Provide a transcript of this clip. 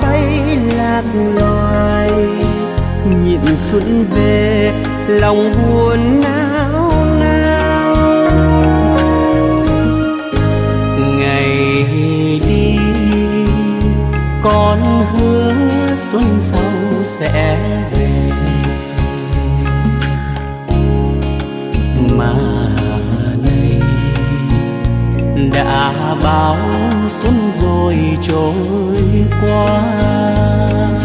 bay lạc loài. Nhịn xuân về lòng buồn nao nao. Ngày đi con hứa xuân sau sẽ về, mà nay đã bao xuân rồi trôi qua.